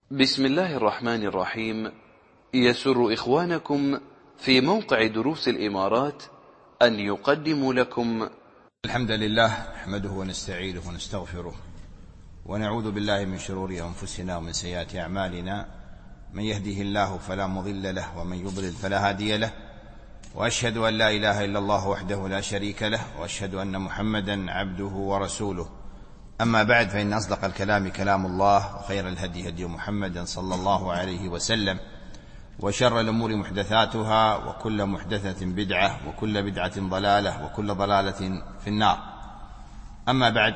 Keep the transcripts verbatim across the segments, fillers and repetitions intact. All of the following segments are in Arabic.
بسم الله الرحمن الرحيم. يسر إخوانكم في موقع دروس الإمارات أن يقدموا لكم الحمد لله نحمده ونستعينه ونستغفره ونعوذ بالله من شرور أنفسنا ومن سيئات أعمالنا. من يهده الله فلا مضل له ومن يضلل فلا هادي له، وأشهد أن لا إله إلا الله وحده لا شريك له، وأشهد أن محمدا عبده ورسوله. أما بعد، فإن أصدق الكلام كلام الله، وخير الهدي هدي محمد صلى الله عليه وسلم، وشر الأمور محدثاتها، وكل محدثة بدعة، وكل بدعة ضلالة، وكل ضلالة في النار. أما بعد،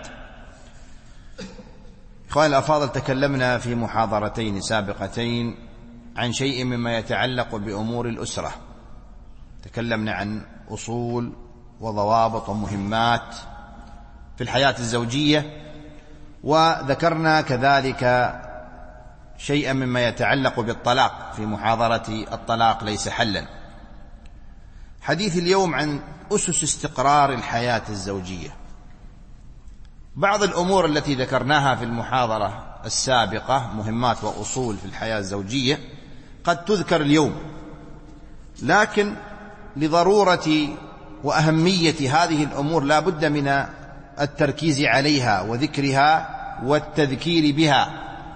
إخواني الأفاضل، تكلمنا في محاضرتين سابقتين عن شيء مما يتعلق بأمور الأسرة. تكلمنا عن أصول وضوابط ومهمات في الحياة الزوجية، وذكرنا كذلك شيئا مما يتعلق بالطلاق في محاضرة الطلاق ليس حلا. حديث اليوم عن أسس استقرار الحياة الزوجية. بعض الأمور التي ذكرناها في المحاضرة السابقة، مهمات وأصول في الحياة الزوجية، قد تذكر اليوم، لكن لضرورة وأهمية هذه الأمور لا بد من التركيز عليها وذكرها والتذكير بها.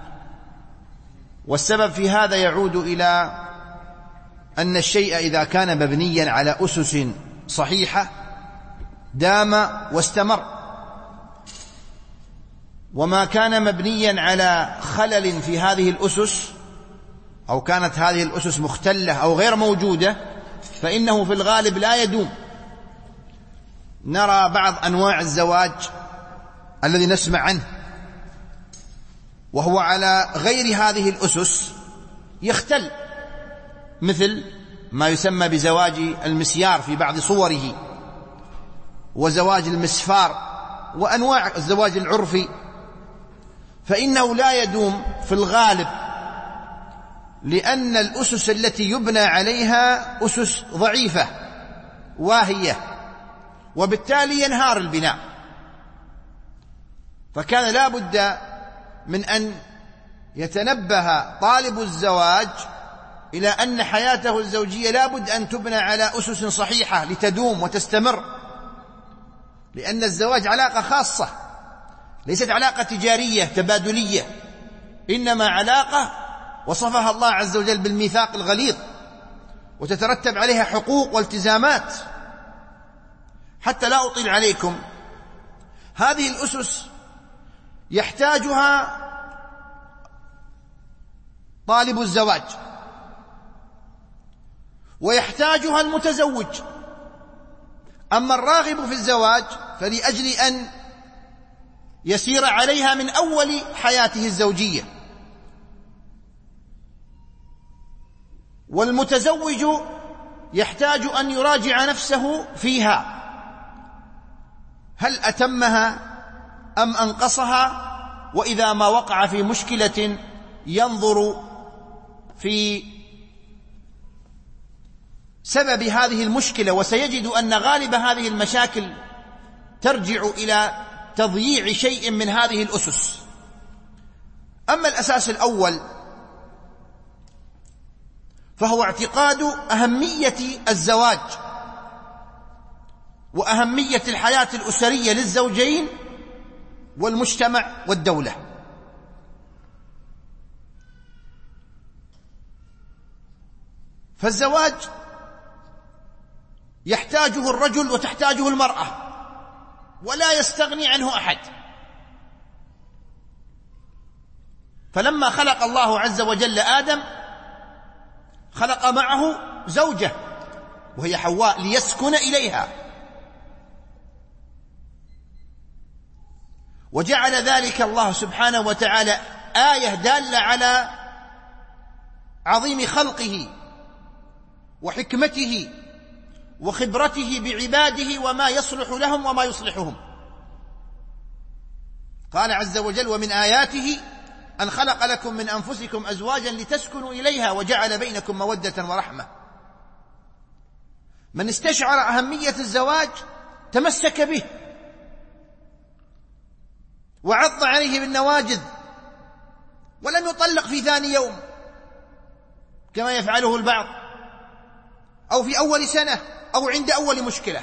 والسبب في هذا يعود إلى أن الشيء إذا كان مبنيا على أسس صحيحة دام واستمر، وما كان مبنيا على خلل في هذه الأسس، أو كانت هذه الأسس مختلة أو غير موجودة، فإنه في الغالب لا يدوم. نرى بعض أنواع الزواج الذي نسمع عنه وهو على غير هذه الأسس يختل، مثل ما يسمى بزواج المسيار في بعض صوره، وزواج المسفار، وأنواع الزواج العرفي، فإنه لا يدوم في الغالب، لأن الأسس التي يبنى عليها أسس ضعيفة واهية، وبالتالي ينهار البناء. فكان لا بد من أن يتنبه طالب الزواج إلى أن حياته الزوجية لا بد أن تبنى على أسس صحيحة لتدوم وتستمر، لأن الزواج علاقة خاصة، ليست علاقة تجارية تبادلية، إنما علاقة وصفها الله عز وجل بالميثاق الغليظ، وتترتب عليها حقوق والتزامات. حتى لا أطيل عليكم، هذه الأسس يحتاجها طالب الزواج، ويحتاجها المتزوج. أما الراغب في الزواج فلأجل أن يسير عليها من أول حياته الزوجية، والمتزوج يحتاج أن يراجع نفسه فيها، هل أتمها أم أنقصها، وإذا ما وقع في مشكلة ينظر في سبب هذه المشكلة، وسيجد أن غالب هذه المشاكل ترجع إلى تضييع شيء من هذه الأسس. أما الأساس الأول فهو اعتقاد أهمية الزواج وأهمية الحياة الأسرية للزوجين والمجتمع والدولة. فالزواج يحتاجه الرجل وتحتاجه المرأة، ولا يستغني عنه أحد. فلما خلق الله عز وجل آدم خلق معه زوجة وهي حواء ليسكن إليها، وجعل ذلك الله سبحانه وتعالى آية دالة على عظيم خلقه وحكمته وخبرته بعباده وما يصلح لهم وما يصلحهم. قال عز وجل: ومن آياته أن خلق لكم من أنفسكم أزواجا لتسكنوا إليها وجعل بينكم مودة ورحمة. من استشعر أهمية الزواج تمسك به وعض عليه بالنواجذ ولم يطلق في ثاني يوم كما يفعله البعض، أو في أول سنة، أو عند أول مشكلة،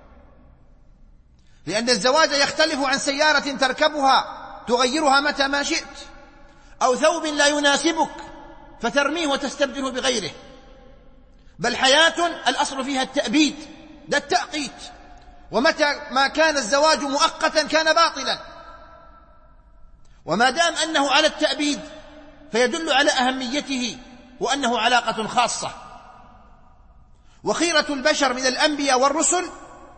لأن الزواج يختلف عن سيارة تركبها تغيرها متى ما شئت، أو ثوب لا يناسبك فترميه وتستبدله بغيره، بل حياة الأصل فيها التأبيد لا التأقيت، ومتى ما كان الزواج مؤقتا كان باطلا، وما دام أنه على التأبيد فيدل على أهميته وأنه علاقة خاصة. وخيرة البشر من الأنبياء والرسل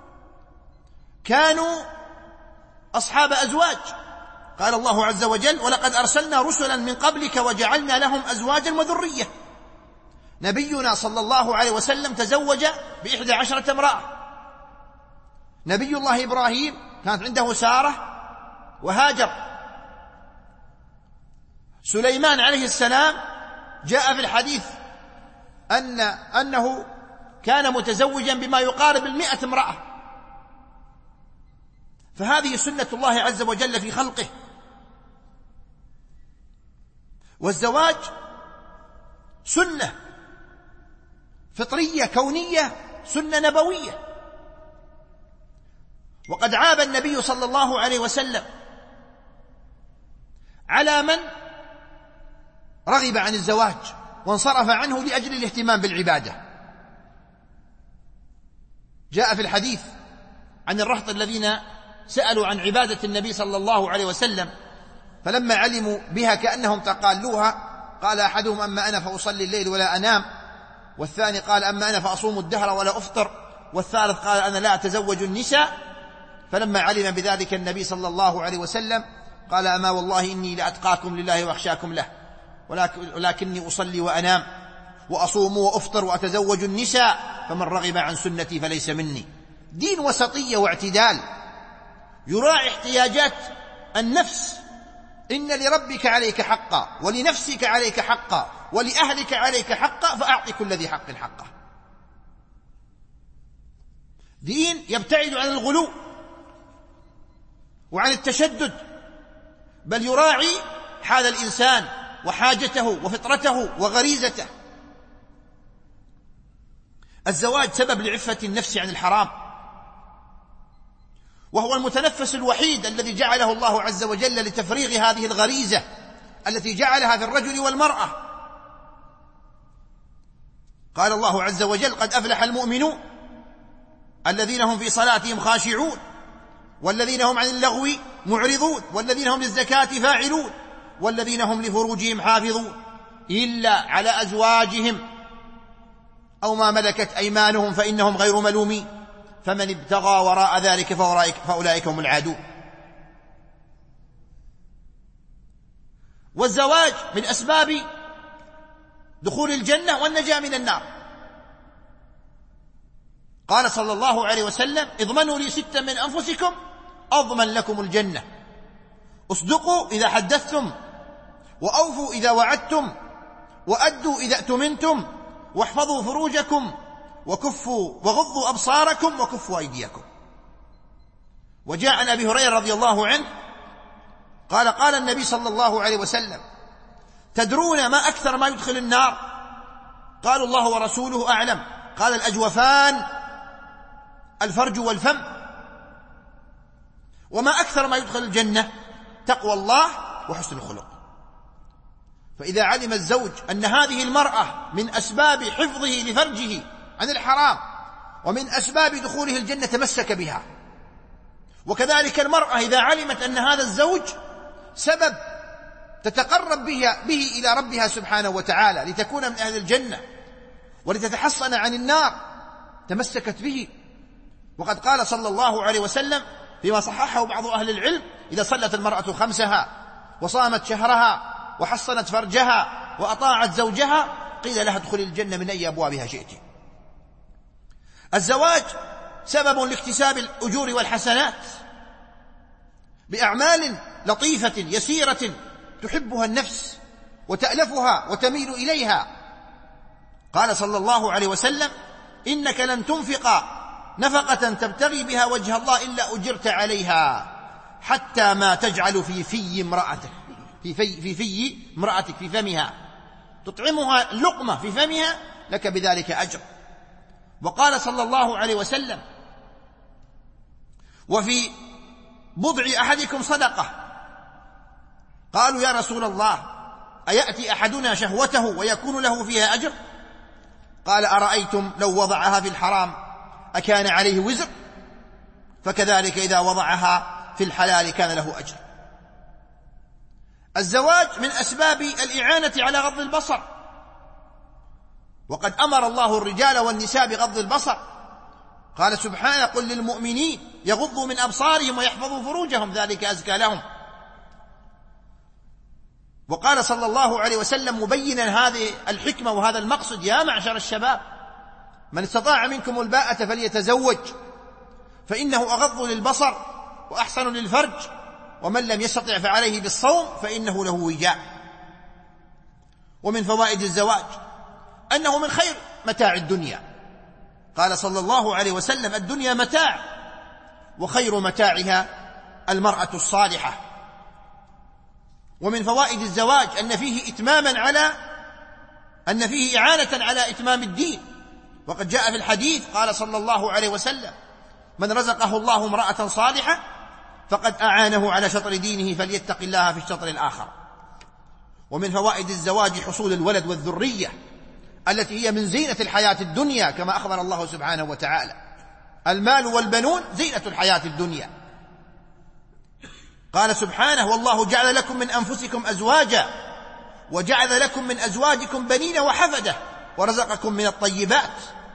كانوا أصحاب أزواج، قال الله عز وجل: ولقد أرسلنا رسلا من قبلك وجعلنا لهم أزواجا وذرية. نبينا صلى الله عليه وسلم تزوج بإحدى عشرة امرأة. نبي الله إبراهيم كانت عنده سارة وهاجر. سليمان عليه السلام جاء في الحديث أن أنه كان متزوجا بما يقارب المئة امرأة. فهذه سنة الله عز وجل في خلقه. والزواج سنة فطرية كونية، سنة نبوية. وقد عاب النبي صلى الله عليه وسلم على من رغب عن الزواج وانصرف عنه لأجل الاهتمام بالعبادة. جاء في الحديث عن الرهط الذين سألوا عن عبادة النبي صلى الله عليه وسلم، فلما علموا بها كأنهم تقالوها، قال أحدهم: أما أنا فأصلي الليل ولا أنام، والثاني قال: أما أنا فأصوم الدهر ولا أفطر، والثالث قال: أنا لا أتزوج النساء. فلما علم بذلك النبي صلى الله عليه وسلم قال: أما والله إني لأتقاكم لله وأخشاكم له، ولكني أصلي وأنام وأصوم وأفطر وأتزوج النساء، فمن رغب عن سنتي فليس مني. دين وسطية واعتدال يراعي احتياجات النفس. إن لربك عليك حقا، ولنفسك عليك حقا، ولأهلك عليك حقا، فأعط كل ذي حق حقه. دين يبتعد عن الغلو وعن التشدد، بل يراعي حال الإنسان وحاجته وفطرته وغريزته. الزواج سبب لعفة النفس عن الحرام، وهو المتنفس الوحيد الذي جعله الله عز وجل لتفريغ هذه الغريزة التي جعلها في الرجل والمرأة. قال الله عز وجل: قد أفلح المؤمنون الذين هم في صلاتهم خاشعون، والذين هم عن اللغو معرضون، والذين هم للزكاة فاعلون، والذين هم لفروجهم حافظون، إلا على أزواجهم أو ما ملكت أيمانهم فإنهم غير ملومين، فمن ابتغى وراء ذلك فأولئك هم العادون. والزواج من أسباب دخول الجنة والنجاة من النار. قال صلى الله عليه وسلم: اضمنوا لي ستا من أنفسكم أضمن لكم الجنة: اصدقوا إذا حدثتم، وأوفوا إذا وعدتم، وأدوا إذا اؤتمنتم، واحفظوا فروجكم، وكفوا وغضوا أبصاركم، وكفوا أيديكم. وجاء عن أبي هريرة رضي الله عنه قال: قال النبي صلى الله عليه وسلم: تدرون ما أكثر ما يدخل النار؟ قالوا: الله ورسوله أعلم. قال: الأجوفان، الفرج والفم. وما أكثر ما يدخل الجنة؟ تقوى الله وحسن الخلق. فإذا علم الزوج أن هذه المرأة من أسباب حفظه لفرجه عن الحرام ومن أسباب دخوله الجنة تمسك بها. وكذلك المرأة إذا علمت أن هذا الزوج سبب تتقرب به, به إلى ربها سبحانه وتعالى لتكون من أهل الجنة ولتتحصن عن النار تمسكت به. وقد قال صلى الله عليه وسلم فيما صححه بعض أهل العلم: إذا صلت المرأة خمسها وصامت شهرها وحصنت فرجها وأطاعت زوجها قيل لها ادخلي الجنة من أي أبوابها شئت. الزواج سبب لاكتساب الأجور والحسنات بأعمال لطيفة يسيرة تحبها النفس وتألفها وتميل إليها. قال صلى الله عليه وسلم: إنك لن تنفق نفقة تبتغي بها وجه الله إلا أجرت عليها حتى ما تجعل في في امرأتك. في في في في امرأتك، في فمها، تطعمها لقمة في فمها، لك بذلك أجر. وقال صلى الله عليه وسلم: وفي بضع أحدكم صدقة. قالوا: يا رسول الله، أيأتي أحدنا شهوته ويكون له فيها أجر؟ قال: أرأيتم لو وضعها في الحرام أكان عليه وزر؟ فكذلك إذا وضعها في الحلال كان له أجر. الزواج من أسباب الإعانة على غض البصر، وقد أمر الله الرجال والنساء بغض البصر. قال سبحانه: قل للمؤمنين يغضوا من أبصارهم ويحفظوا فروجهم ذلك أزكى لهم. وقال صلى الله عليه وسلم مبينا هذه الحكمة وهذا المقصد: يا معشر الشباب، من استطاع منكم الباءة فليتزوج، فإنه أغض للبصر وأحسن للفرج، ومن لم يستطع فعليه بالصوم فإنه له وجاء. ومن فوائد الزواج أنه من خير متاع الدنيا. قال صلى الله عليه وسلم: الدنيا متاع، وخير متاعها المرأة الصالحة. ومن فوائد الزواج أن فيه إتماما على أن فيه إعانة على إتمام الدين. وقد جاء في الحديث قال صلى الله عليه وسلم: من رزقه الله امرأة صالحة فقد أعانه على شطر دينه فليتق الله في الشطر الآخر. ومن فوائد الزواج حصول الولد والذرية التي هي من زينة الحياة الدنيا، كما أخبر الله سبحانه وتعالى: المال والبنون زينة الحياة الدنيا. قال سبحانه: والله جعل لكم من أنفسكم أزواجا وجعل لكم من أزواجكم بنين وحفدة ورزقكم من الطيبات.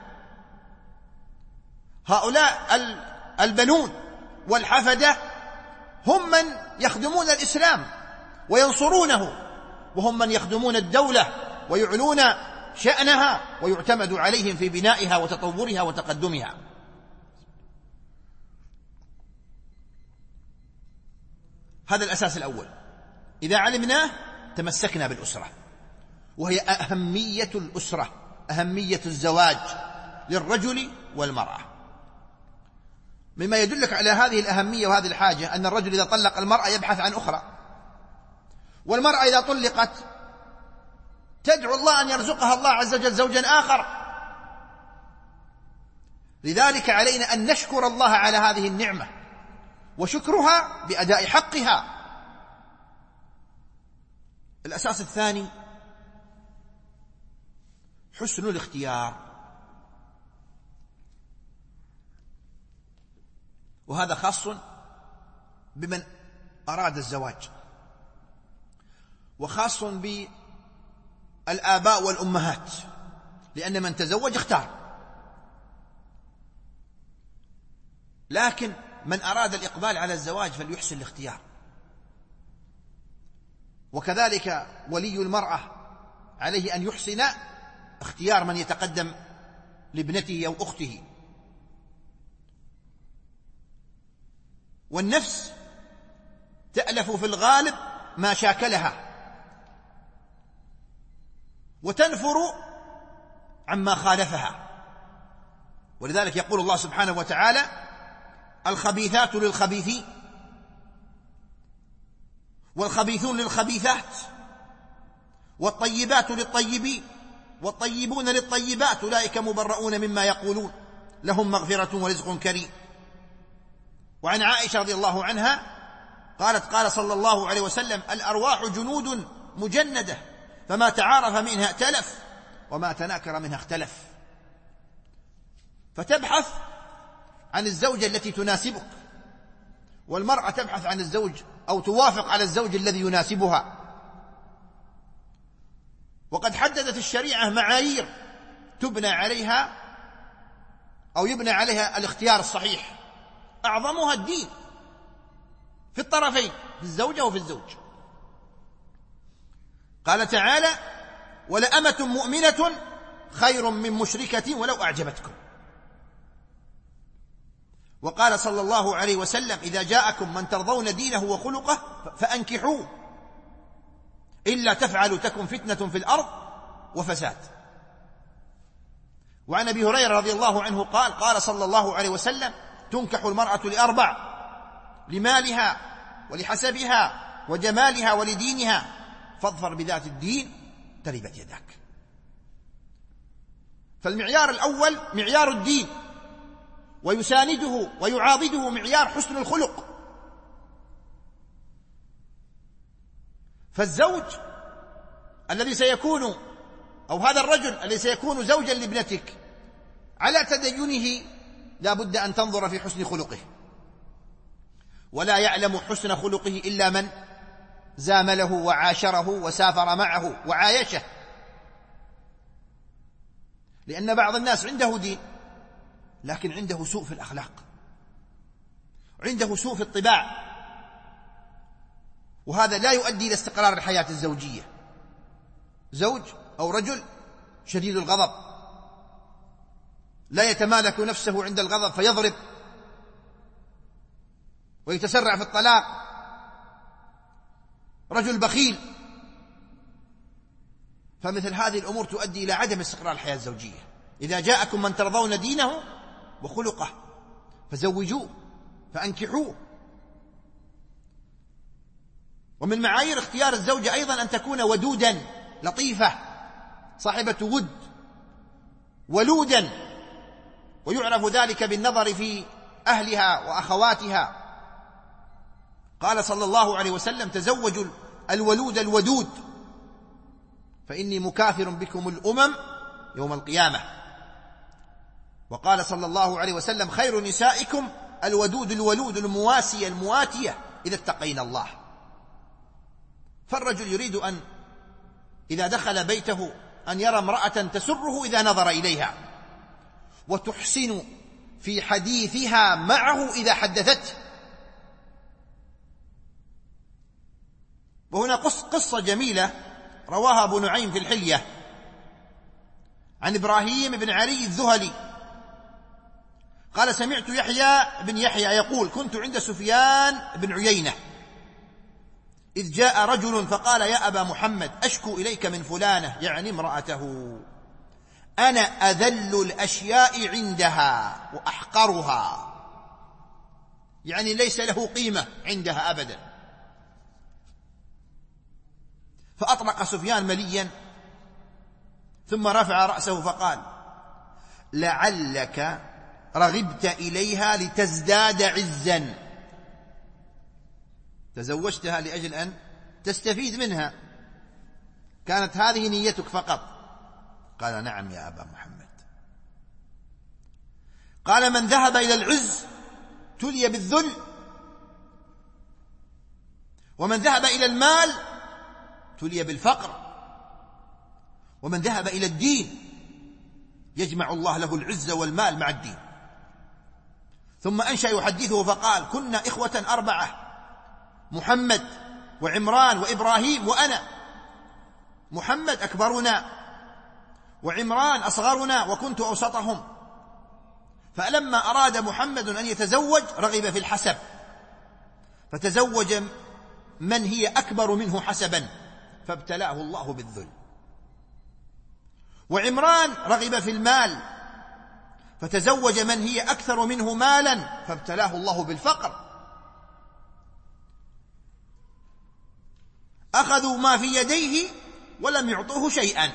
هؤلاء البنون والحفدة هم من يخدمون الإسلام وينصرونه، وهم من يخدمون الدولة ويعلون شأنها ويعتمد عليهم في بنائها وتطورها وتقدمها. هذا الأساس الأول. إذا علمناه تمسكنا بالأسرة، وهي أهمية الأسرة، أهمية الزواج للرجل والمرأة. مما يدلك على هذه الأهمية وهذه الحاجة أن الرجل إذا طلق المرأة يبحث عن أخرى، والمرأة إذا طلقت تدعو الله أن يرزقها الله عز وجل زوجا آخر. لذلك علينا أن نشكر الله على هذه النعمة، وشكرها بأداء حقها. الأساس الثاني حسن الاختيار، وهذا خاص بمن أراد الزواج، وخاص بالآباء والأمهات، لأن من تزوج اختار. لكن من أراد الإقبال على الزواج فليحسن الاختيار. وكذلك ولي المرأة عليه أن يحسن اختيار من يتقدم لابنته أو أخته. والنفس تألف في الغالب ما شاكلها وتنفر عما خالفها. ولذلك يقول الله سبحانه وتعالى: الخبيثات للخبيثين والخبيثون للخبيثات والطيبات للطيبين والطيبون للطيبات أولئك مبرؤون مما يقولون لهم مغفرة ورزق كريم. وعن عائشة رضي الله عنها قالت: قال صلى الله عليه وسلم: الأرواح جنود مجندة، فما تعارف منها ائتلف وما تناكر منها اختلف. فتبحث عن الزوجة التي تناسبك، والمرأة تبحث عن الزوج أو توافق على الزوج الذي يناسبها. وقد حددت الشريعة معايير تبنى عليها أو يبنى عليها الاختيار الصحيح، أعظمها الدين في الطرفين، في الزوجة وفي الزوج. قال تعالى: ولأمة مؤمنة خير من مشركة ولو أعجبتكم. وقال صلى الله عليه وسلم: إذا جاءكم من ترضون دينه وخلقه فأنكحوه، إلا تفعلوا تكن فتنة في الأرض وفساد. وعن أبي هريرة رضي الله عنه قال: قال صلى الله عليه وسلم: تنكح المرأة لأربع: لمالها ولحسبها وجمالها ولدينها فاظفر بذات الدين تربت يداك. فالمعيار الأول معيار الدين، ويسانده ويعاضده معيار حسن الخلق. فالزوج الذي سيكون أو هذا الرجل الذي سيكون زوجا لابنتك على تدينه لا بد أن تنظر في حسن خلقه، ولا يعلم حسن خلقه إلا من زامله وعاشره وسافر معه وعايشه. لأن بعض الناس عنده دين لكن عنده سوء في الأخلاق، عنده سوء في الطباع، وهذا لا يؤدي إلى استقرار الحياة الزوجية. زوج أو رجل شديد الغضب لا يتمالك نفسه عند الغضب فيضرب ويتسرع في الطلاق، رجل بخيل، فمثل هذه الأمور تؤدي إلى عدم استقرار الحياة الزوجية. إذا جاءكم من ترضون دينه وخلقه فزوجوه فأنكحوه. ومن معايير اختيار الزوجة أيضا أن تكون ودودا لطيفة صاحبة ود ولودا، ويعرف ذلك بالنظر في أهلها وأخواتها. قال صلى الله عليه وسلم تزوجوا الولود الودود فإني مكاثر بكم الأمم يوم القيامة. وقال صلى الله عليه وسلم خير نسائكم الودود الولود المواسية المواتية إذا اتقينا الله. فالرجل يريد أن إذا دخل بيته أن يرى امرأة تسره إذا نظر إليها، وتحسن في حديثها معه إذا حدثته. وهنا قصة جميلة رواها أبو نعيم في الحلية عن إبراهيم بن علي الذهلي قال سمعت يحيى بن يحيى يقول كنت عند سفيان بن عيينة إذ جاء رجل فقال يا أبا محمد أشكو إليك من فلانة، يعني امرأته، أنا أذل الأشياء عندها وأحقرها، يعني ليس له قيمة عندها أبدا. فأطلق سفيان مليا ثم رفع رأسه فقال لعلك رغبت إليها لتزداد عزا، تزوجتها لأجل أن تستفيد منها، كانت هذه نيتك فقط؟ قال نعم يا أبا محمد. قال من ذهب إلى العز تلي بالذل، ومن ذهب إلى المال تلي بالفقر، ومن ذهب إلى الدين يجمع الله له العز والمال مع الدين. ثم أنشأ يحدثه فقال كنا إخوة أربعة، محمد وعمران وإبراهيم وأنا، محمد أكبرنا وعمران أصغرنا وكنت أوسطهم، فلما أراد محمد أن يتزوج رغب في الحسب فتزوج من هي أكبر منه حسبا فابتلاه الله بالذل، وعمران رغب في المال فتزوج من هي أكثر منه مالا فابتلاه الله بالفقر. أخذوا ما في يديه ولم يعطوه شيئا.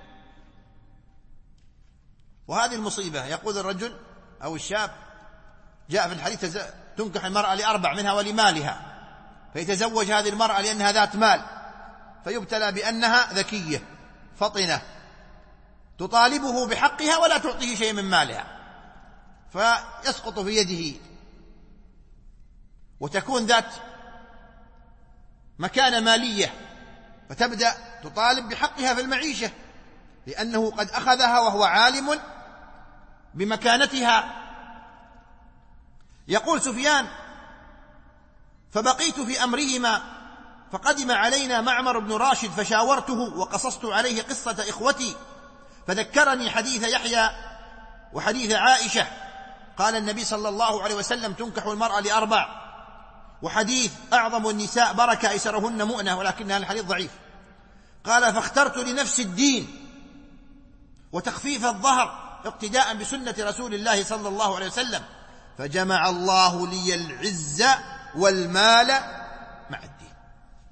وهذه المصيبة. يقول الرجل أو الشاب جاء في الحديث تنكح المرأة لأربع منها ولمالها، فيتزوج هذه المرأة لأنها ذات مال فيبتلى بأنها ذكية فطنة تطالبه بحقها ولا تعطيه شيء من مالها فيسقط في يده، وتكون ذات مكانة مالية فتبدأ تطالب بحقها في المعيشة لأنه قد أخذها وهو عالم بمكانتها. يقول سفيان فبقيت في أمرهما فقدم علينا معمر بن راشد فشاورته وقصصت عليه قصة إخوتي فذكرني حديث يحيى وحديث عائشة قال النبي صلى الله عليه وسلم تنكح المرأة لأربع، وحديث أعظم النساء بركة أيسرهن مؤنة ولكن هذا الحديث ضعيف. قال فاخترت لنفس الدين وتخفيف الظهر اقتداء بسنة رسول الله صلى الله عليه وسلم فجمع الله لي العز والمال مع الدين.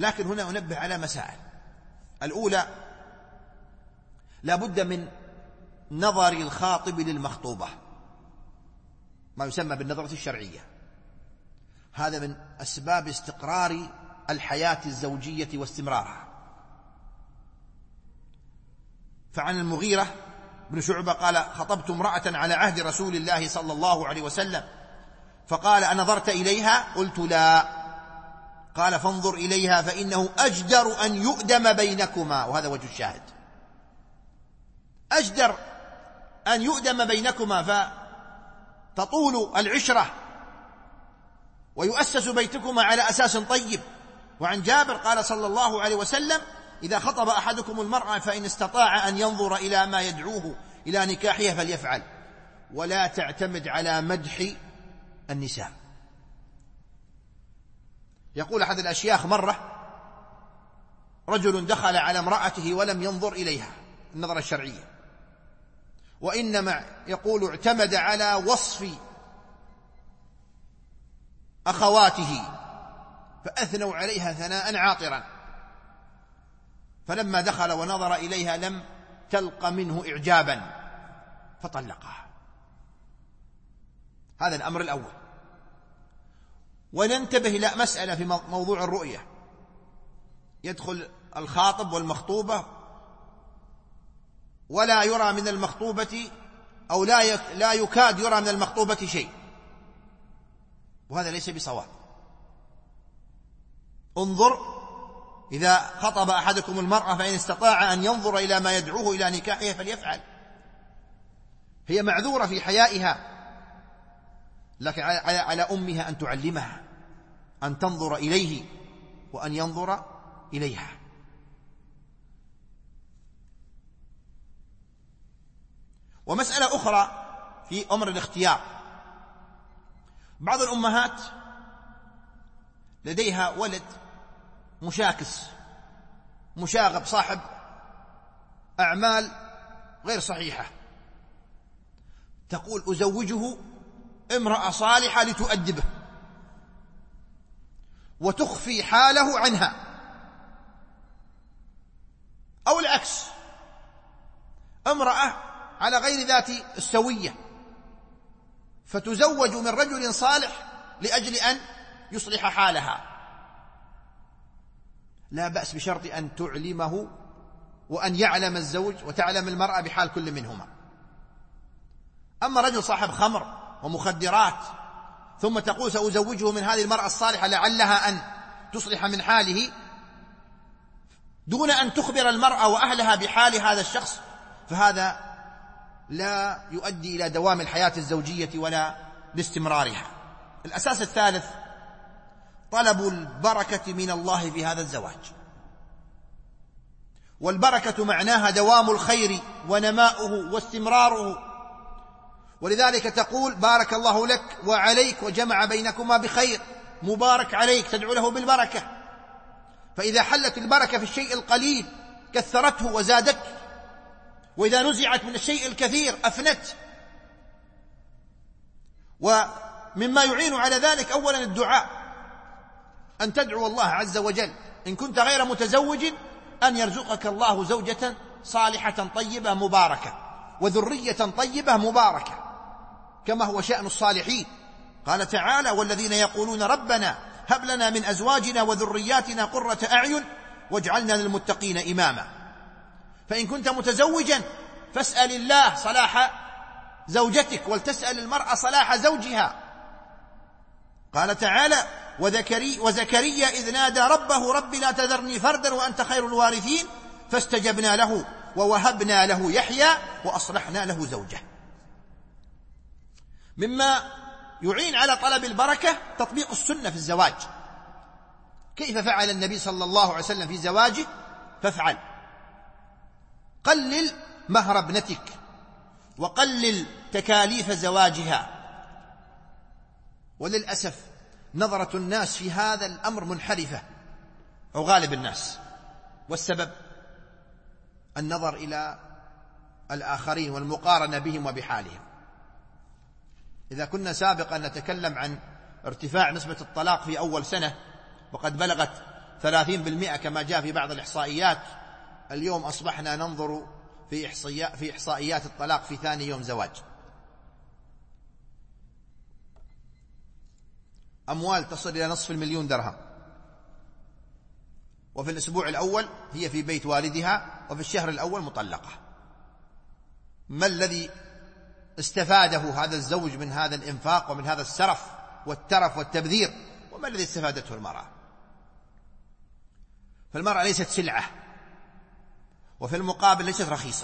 لكن هنا أنبه على مسائل. الأولى: لا بد من نظر الخاطب للمخطوبة، ما يسمى بالنظرة الشرعية. هذا من أسباب استقرار الحياة الزوجية واستمرارها. فعن المغيرة بن شعبة قال: خطبت امرأة على عهد رسول الله صلى الله عليه وسلم، فقال: أنظرت إليها؟ قلت: لا. قال: فانظر إليها فإنه أجدر أن يؤدم بينكما. وهذا وجه الشاهد، أجدر أن يؤدم بينكما، فتطول العشرة ويؤسس بيتكما على أساس طيب. وعن جابر قال صلى الله عليه وسلم: إذا خطب أحدكم المرأة فإن استطاع أن ينظر إلى ما يدعوه إلى نكاحها فليفعل، ولا تعتمد على مدح النساء. يقول أحد الأشياخ: مرة رجل دخل على امرأته ولم ينظر إليها النظرة الشرعية، وإنما يقول اعتمد على وصف أخواته فأثنوا عليها ثناء عاطرا، فلما دخل ونظر إليها لم تلق منه إعجابا فطلقها. هذا الأمر الأول. وننتبه إلى مسألة في موضوع الرؤية. يدخل الخاطب والمخطوبة ولا يرى من المخطوبة أو لا لا يكاد يرى من المخطوبة شيء، وهذا ليس بصواب. انظر: إذا خطب أحدكم المرأة فإن استطاع أن ينظر إلى ما يدعوه إلى نكاحها فليفعل. هي معذورة في حيائها، لكن على أمها أن تعلمها أن تنظر إليه وأن ينظر إليها. ومسألة أخرى في أمر الاختيار: بعض الأمهات لديها ولد مشاكس مشاغب صاحب أعمال غير صحيحة، تقول: أزوجه امرأة صالحة لتؤدبه، وتخفي حاله عنها. أو العكس، امرأة على غير ذات السوية فتزوج من رجل صالح لأجل أن يصلح حالها. لا بأس بشرط أن تعلمه وأن يعلم الزوج وتعلم المرأة بحال كل منهما. أما رجل صاحب خمر ومخدرات ثم تقول: سأزوجه من هذه المرأة الصالحة لعلها أن تصلح من حاله، دون أن تخبر المرأة وأهلها بحال هذا الشخص، فهذا لا يؤدي إلى دوام الحياة الزوجية ولا لاستمرارها. الأساس الثالث: طلب البركة من الله في هذا الزواج. والبركة معناها دوام الخير ونماؤه واستمراره، ولذلك تقول: بارك الله لك وعليك وجمع بينكما بخير، مبارك عليك، تدعو له بالبركة. فإذا حلت البركة في الشيء القليل كثرته وزادته، وإذا نزعت من الشيء الكثير أفنت. ومما يعين على ذلك أولا الدعاء، أن تدعو الله عز وجل إن كنت غير متزوج أن يرزقك الله زوجة صالحة طيبة مباركة وذرية طيبة مباركة، كما هو شأن الصالحين. قال تعالى: والذين يقولون ربنا هب لنا من أزواجنا وذرياتنا قرة أعين واجعلنا للمتقين إماما. فإن كنت متزوجا فاسأل الله صلاح زوجتك، ولتسأل المرأة صلاح زوجها. قال تعالى: وذكري وزكريا إذ نادى ربه رب لا تذرني فردا وأنت خير الوارثين فاستجبنا له ووهبنا له يحيى وأصلحنا له زوجه. مما يعين على طلب البركة تطبيق السنة في الزواج. كيف فعل النبي صلى الله عليه وسلم في زواجه؟ فافعل. قلل مهر ابنتك وقلل تكاليف زواجها. وللأسف نظرة الناس في هذا الأمر منحرفة، أو غالب الناس، والسبب النظر إلى الآخرين والمقارنة بهم وبحالهم. إذا كنا سابقا نتكلم عن ارتفاع نسبة الطلاق في أول سنة وقد بلغت ثلاثين بالمئة كما جاء في بعض الإحصائيات. اليوم أصبحنا ننظر في إحصائيات, في إحصائيات الطلاق في ثاني يوم زواج. أموال تصل إلى نصف المليون درهم، وفي الأسبوع الأول هي في بيت والدها، وفي الشهر الأول مطلقة. ما الذي استفاده هذا الزوج من هذا الإنفاق ومن هذا السرف والترف والتبذير؟ وما الذي استفادته المرأة؟ فالمرأة ليست سلعة، وفي المقابل ليست رخيصة،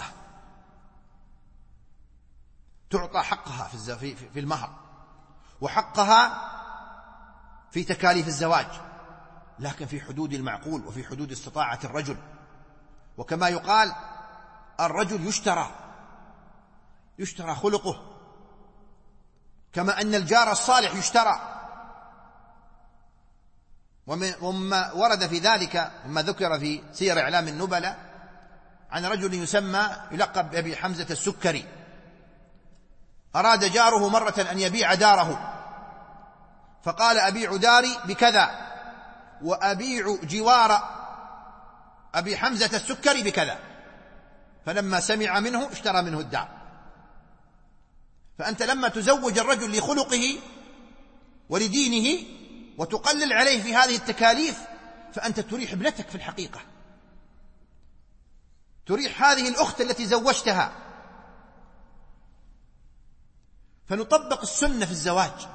تعطى حقها في في المهر، وحقها في تكاليف الزواج، لكن في حدود المعقول وفي حدود استطاعة الرجل. وكما يقال الرجل يشترى يشترى خلقه، كما أن الجار الصالح يشترى. ومما ورد في ذلك مما ذكر في سير إعلام النبلاء عن رجل يسمى يلقب بأبي حمزة السكري، أراد جاره مرة أن يبيع داره، فقال أبيع داري بكذا وأبيع جوار أبي حمزة السكري بكذا، فلما سمع منه اشترى منه الدار. فأنت لما تزوج الرجل لخلقه ولدينه وتقلل عليه في هذه التكاليف، فأنت تريح ابنتك في الحقيقة، تريح هذه الأخت التي زوجتها. فنطبق السنة في الزواج،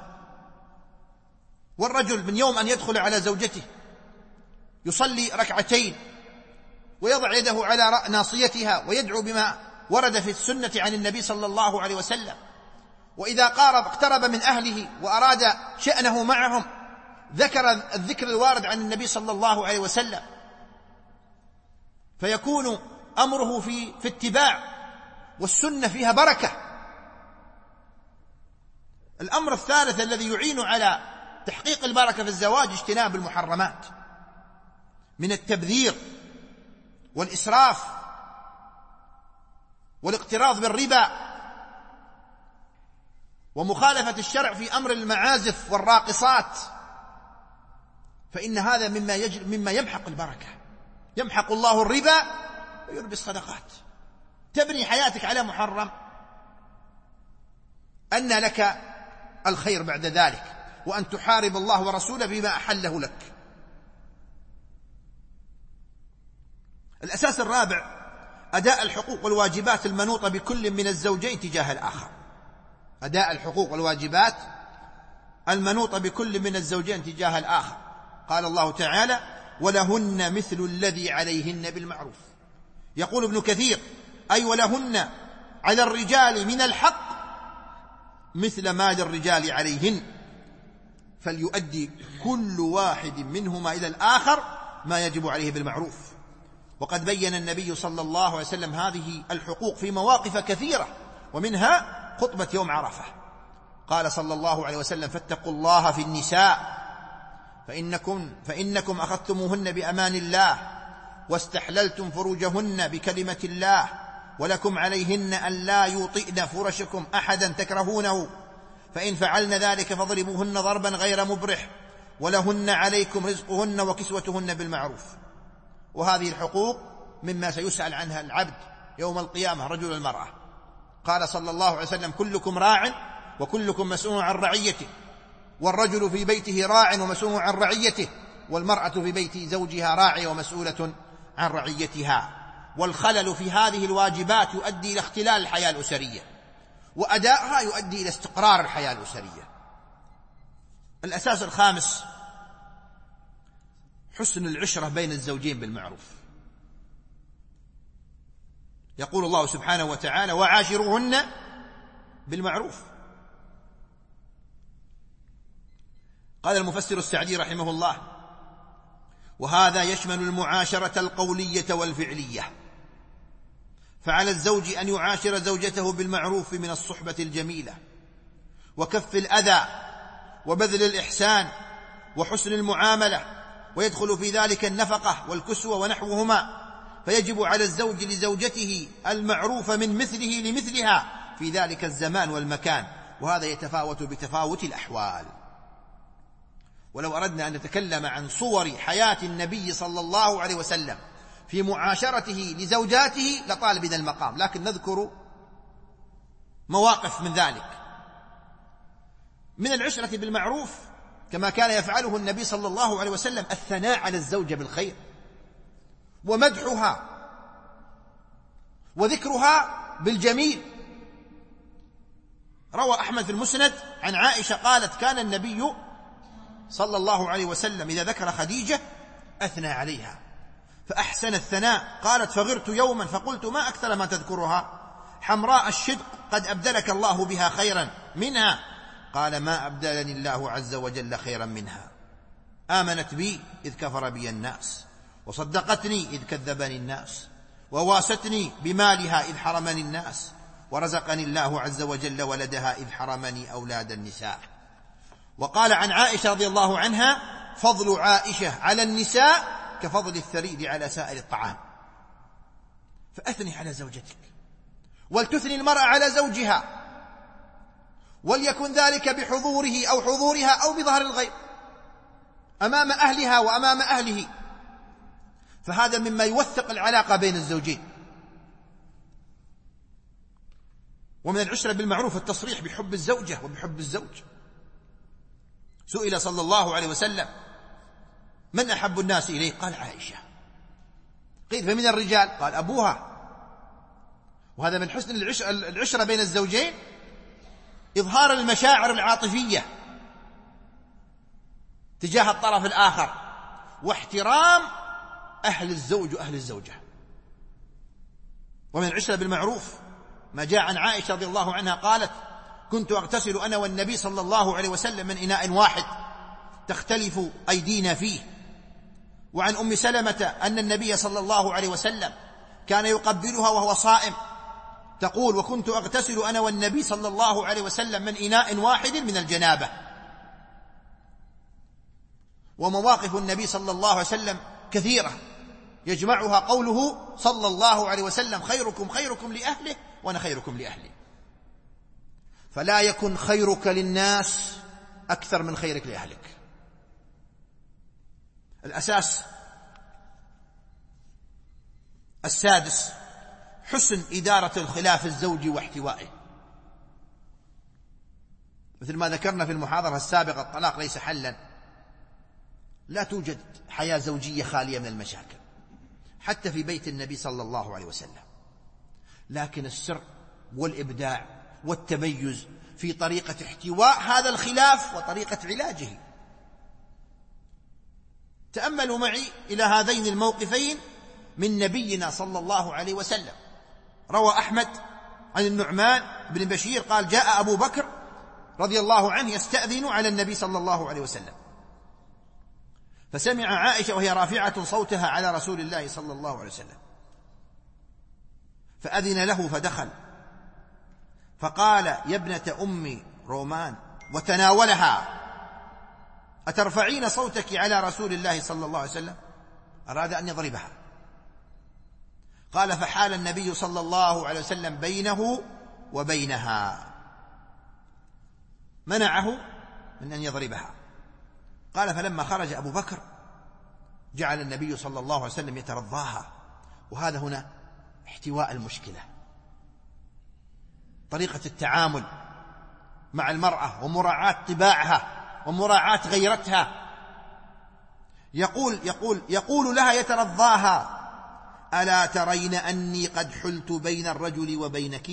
والرجل من يوم أن يدخل على زوجته يصلي ركعتين ويضع يده على ناصيتها ويدعو بما ورد في السنة عن النبي صلى الله عليه وسلم. وإذا قارب اقترب من أهله وأراد شأنه معهم ذكر الذكر الوارد عن النبي صلى الله عليه وسلم، فيكون أمره في, في اتباع، والسنة فيها بركة. الأمر الثالث الذي يعين على تحقيق البركة في الزواج اجتناب المحرمات من التبذير والإسراف والاقتراض بالربا ومخالفة الشرع في أمر المعازف والراقصات، فإن هذا مما, يجل مما يمحق البركة. يمحق الله الربا ويربي الصدقات. تبني حياتك على محرم، أن لك الخير بعد ذلك، وأن تحارب الله ورسوله بما أحله لك. الأساس الرابع أداء الحقوق والواجبات المنوطة بكل من الزوجين تجاه الآخر. أداء الحقوق والواجبات المنوطة بكل من الزوجين تجاه الآخر. قال الله تعالى: ولهن مثل الذي عليهن بالمعروف. يقول ابن كثير: أي ولهن على الرجال من الحق مثل ما للرجال عليهن، فليؤدي كل واحد منهما إلى الآخر ما يجب عليه بالمعروف. وقد بين النبي صلى الله عليه وسلم هذه الحقوق في مواقف كثيرة، ومنها خطبة يوم عرفة. قال صلى الله عليه وسلم: فاتقوا الله في النساء فإنكم, فإنكم أخذتموهن بأمان الله واستحللتم فروجهن بكلمة الله، ولكم عليهن أن لا يوطئن فرشكم أحدا تكرهونه، فإن فعلن ذلك فاضربوهن ضربا غير مبرح، ولهن عليكم رزقهن وكسوتهن بالمعروف. وهذه الحقوق مما سيسأل عنها العبد يوم القيامة رجل المرأة. قال صلى الله عليه وسلم: كلكم راع وكلكم مسؤول عن رعيته، والرجل في بيته راع ومسؤول عن رعيته، والمرأة في بيت زوجها راعية ومسؤولة عن رعيتها. والخلل في هذه الواجبات يؤدي إلى اختلال الحياة الأسرية، وأدائها يؤدي إلى استقرار الحياة الأسرية. الأساس الخامس حسن العشرة بين الزوجين بالمعروف. يقول الله سبحانه وتعالى: وعاشروهن بالمعروف. قال المفسر السعدي رحمه الله: وهذا يشمل المعاشرة القولية والفعلية، فعلى الزوج أن يعاشر زوجته بالمعروف من الصحبة الجميلة وكف الأذى وبذل الإحسان وحسن المعاملة، ويدخل في ذلك النفقة والكسوة ونحوهما. فيجب على الزوج لزوجته المعروف من مثله لمثلها في ذلك الزمان والمكان، وهذا يتفاوت بتفاوت الأحوال. ولو أردنا أن نتكلم عن صور حياة النبي صلى الله عليه وسلم في معاشرته لزوجاته لطال بنا المقام، لكن نذكر مواقف من ذلك. من العشرة بالمعروف كما كان يفعله النبي صلى الله عليه وسلم الثناء على الزوجة بالخير ومدحها وذكرها بالجميل. روى أحمد في المسند عن عائشة قالت: كان النبي صلى الله عليه وسلم إذا ذكر خديجة أثنى عليها فأحسن الثناء. قالت: فغرت يوما فقلت: ما أكثر ما تذكرها، حمراء الشدق قد أبدلك الله بها خيرا منها. قال: ما أبدلني الله عز وجل خيرا منها، آمنت بي إذ كفر بي الناس، وصدقتني إذ كذبني الناس، وواستني بمالها إذ حرمني الناس، ورزقني الله عز وجل ولدها إذ حرمني أولاد النساء. وقال عن عائشة رضي الله عنها: فضل عائشة على النساء كفضل الثريد على سائر الطعام. فأثني على زوجتك، ولتثني المرأة على زوجها، وليكن ذلك بحضوره أو حضورها أو بظهر الغيب، أمام أهلها وأمام أهله، فهذا مما يوثق العلاقة بين الزوجين. ومن العشرة بالمعروف التصريح بحب الزوجة وبحب الزوج. سئل صلى الله عليه وسلم: من أحب الناس إليه؟ قال: عائشة. قيل: فمن الرجال؟ قال: أبوها. وهذا من حسن العشرة بين الزوجين إظهار المشاعر العاطفية تجاه الطرف الآخر، واحترام أهل الزوج وأهل الزوجة. ومن العشرة بالمعروف ما جاء عن عائشة رضي الله عنها قالت: كنت أغتسل أنا والنبي صلى الله عليه وسلم من إناء واحد تختلف أيدينا فيه. وعن أم سلمة أن النبي صلى الله عليه وسلم كان يقبلها وهو صائم، تقول: وكنت أغتسل أنا والنبي صلى الله عليه وسلم من إناء واحد من الجنابة. ومواقف النبي صلى الله عليه وسلم كثيرة يجمعها قوله صلى الله عليه وسلم: خيركم خيركم لأهله وأنا خيركم لأهلي. فلا يكن خيرك للناس أكثر من خيرك لأهلك. الأساس السادس حسن إدارة الخلاف الزوجي واحتوائه. مثل ما ذكرنا في المحاضرة السابقة: الطلاق ليس حلا، لا توجد حياة زوجية خالية من المشاكل حتى في بيت النبي صلى الله عليه وسلم، لكن السر والإبداع والتميز في طريقة احتواء هذا الخلاف وطريقة علاجه. تأملوا معي إلى هذين الموقفين من نبينا صلى الله عليه وسلم. روى أحمد عن النعمان بن بشير قال: جاء أبو بكر رضي الله عنه يستأذن على النبي صلى الله عليه وسلم، فسمع عائشة وهي رافعة صوتها على رسول الله صلى الله عليه وسلم، فأذن له فدخل، فقال: يا ابنة أم رومان، وتناولها: أترفعين صوتك على رسول الله صلى الله عليه وسلم؟ أراد أن يضربها. قال: فحال النبي صلى الله عليه وسلم بينه وبينها، منعه من أن يضربها. قال: فلما خرج أبو بكر جعل النبي صلى الله عليه وسلم يترضاها. وهذا هنا احتواء المشكلة، طريقة التعامل مع المرأة ومراعاة طباعها ومراعاة غيرتها. يقول يقول يقول لها يترضاها: ألا ترين أني قد حلت بين الرجل وبينك؟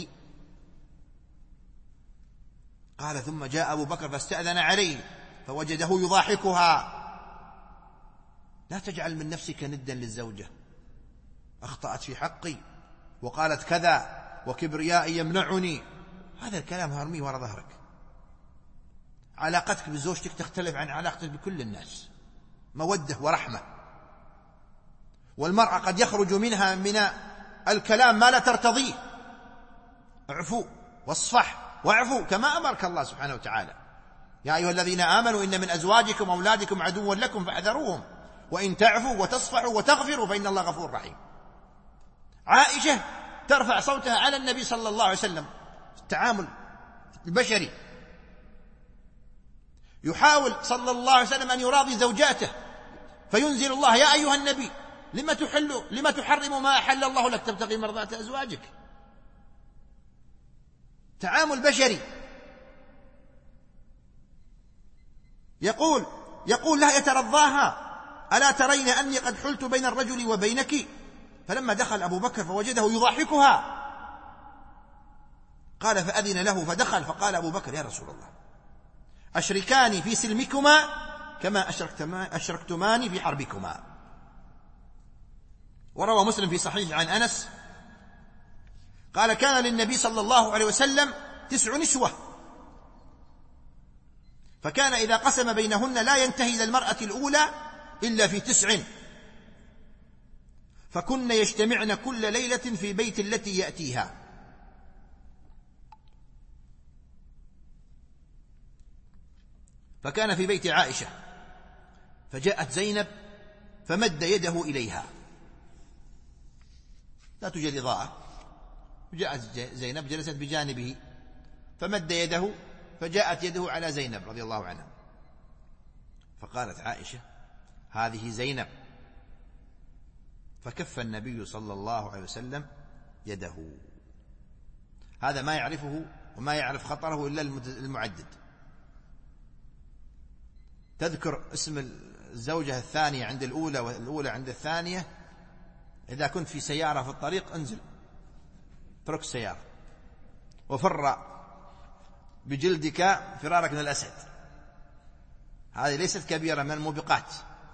قال: ثم جاء أبو بكر فاستأذن عليه فوجده يضاحكها: لا تجعل من نفسك ندا للزوجة، أخطأت في حقي وقالت كذا وكبريائي يمنعني. هذا الكلام هرميه وراء ظهرك. علاقتك بزوجتك تختلف عن علاقتك بكل الناس، مودة ورحمة. والمرأة قد يخرج منها من الكلام ما لا ترتضيه. اعفوا واصفح واعفوا كما أمرك الله سبحانه وتعالى: يا أيها الذين آمنوا إن من أزواجكم وأولادكم عدوا لكم فاحذروهم وإن تعفوا وتصفحوا وتغفروا فإن الله غفور رحيم. عائشة ترفع صوتها على النبي صلى الله عليه وسلم، التعامل البشري. يحاول صلى الله عليه وسلم أن يراضي زوجاته، فينزل الله: يا أيها النبي لما تحل لما تحرم ما أحل الله لك تبتغي مرضات أزواجك. تعامل بشري. يقول يقول لها يترضاها: ألا ترين أني قد حلت بين الرجل وبينك؟ فلما دخل أبو بكر فوجده يضاحكها، قال فأذن له فدخل، فقال أبو بكر: يا رسول الله، أشركاني في سلمكما كما أشركتماني في حربكما. وروى مسلم في صحيح عن أنس قال: كان للنبي صلى الله عليه وسلم تسع نسوة، فكان إذا قسم بينهن لا ينتهي إلى المرأة الأولى إلا في تسع، فكن يجتمعن كل ليلة في بيت التي يأتيها. فكان في بيت عائشة، فجاءت زينب فمد يده إليها، لا توجد إضاءة، جاءت زينب جلست بجانبه فمد يده، فجاءت يده على زينب رضي الله عنها، فقالت عائشة: هذه زينب. فكف النبي صلى الله عليه وسلم يده. هذا ما يعرفه وما يعرف خطره إلا المعدد. تذكر اسم الزوجة الثانية عند الأولى والأولى عند الثانية. إذا كنت في سيارة في الطريق انزل، اترك السيارة وفر بجلدك فرارك من الأسد. هذه ليست كبيرة من الموبقات.